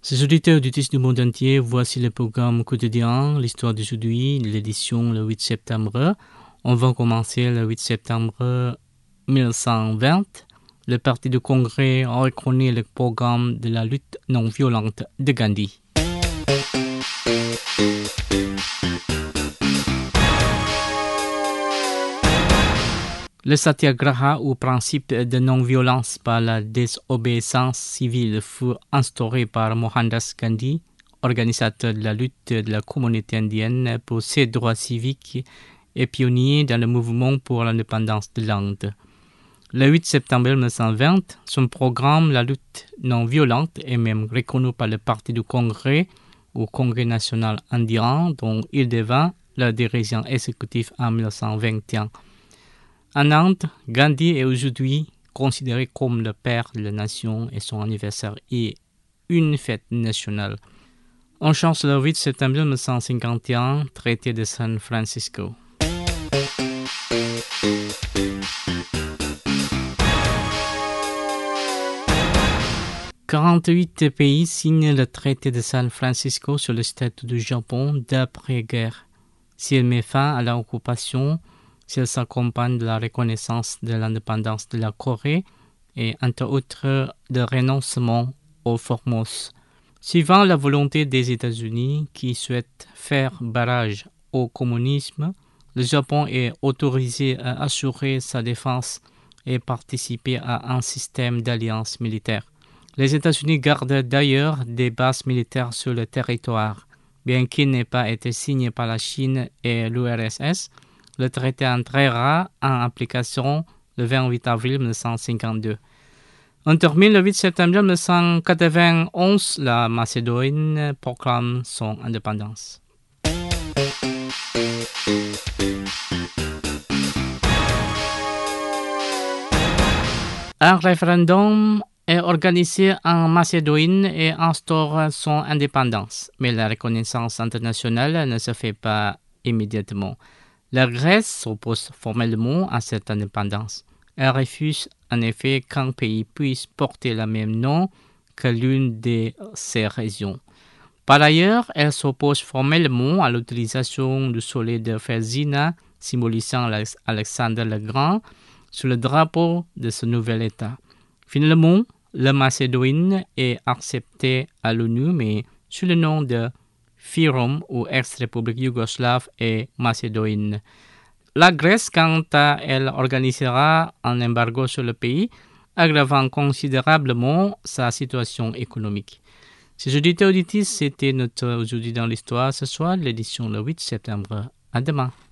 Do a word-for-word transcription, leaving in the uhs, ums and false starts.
Chers auditeurs auditrices du monde entier, voici le programme quotidien, l'histoire d'aujourd'hui, l'édition le huit septembre. On va commencer le huit septembre mille neuf cent vingt. Le Parti du Congrès a reconnu le programme de la lutte non violente de Gandhi. Le satyagraha ou principe de non-violence par la désobéissance civile fut instauré par Mohandas Gandhi, organisateur de la lutte de la communauté indienne pour ses droits civiques et pionnier dans le mouvement pour l'indépendance de l'Inde. Le huit septembre mille neuf cent vingt, son programme, la lutte non-violente, est même reconnu par le Parti du Congrès ou Congrès national indien, dont il devint le dirigeant exécutif en mille neuf cent vingt et un. En Inde, Gandhi est aujourd'hui considéré comme le père de la nation et son anniversaire est une fête nationale. On chante le huit septembre mille neuf cent cinquante et un, traité de San Francisco. quarante-huit pays signent le traité de San Francisco sur le statut du Japon d'après-guerre. S'il met fin à l'occupation, s'il s'accompagne de la reconnaissance de l'indépendance de la Corée et, entre autres, de renoncement aux Formos. Suivant la volonté des États-Unis qui souhaitent faire barrage au communisme, le Japon est autorisé à assurer sa défense et participer à un système d'alliance militaire. Les États-Unis gardent d'ailleurs des bases militaires sur le territoire. Bien qu'il n'ait pas été signé par la Chine et l'U R S S, le traité entrera en application le vingt-huit avril mille neuf cent cinquante-deux. On termine le huit septembre mille neuf cent quatre-vingt-onze, la Macédoine proclame son indépendance. Un référendum est organisé en Macédoine et instaure son indépendance, mais la reconnaissance internationale ne se fait pas immédiatement. La Grèce s'oppose formellement à cette indépendance. Elle refuse en effet qu'un pays puisse porter le même nom que l'une de ses régions. Par ailleurs, elle s'oppose formellement à l'utilisation du soleil de Fézina, symbolisant Alexandre le Grand, sur le drapeau de ce nouvel État. Finalement, la Macédoine est acceptée à l'ONU, mais sous le nom de Fyrom ou ex-république yougoslave et Macédoine. La Grèce, quant à elle, organisera un embargo sur le pays, aggravant considérablement sa situation économique. Ces auditeurs auditrices, c'était notre aujourd'hui dans l'histoire ce soir, l'édition le huit septembre. À demain.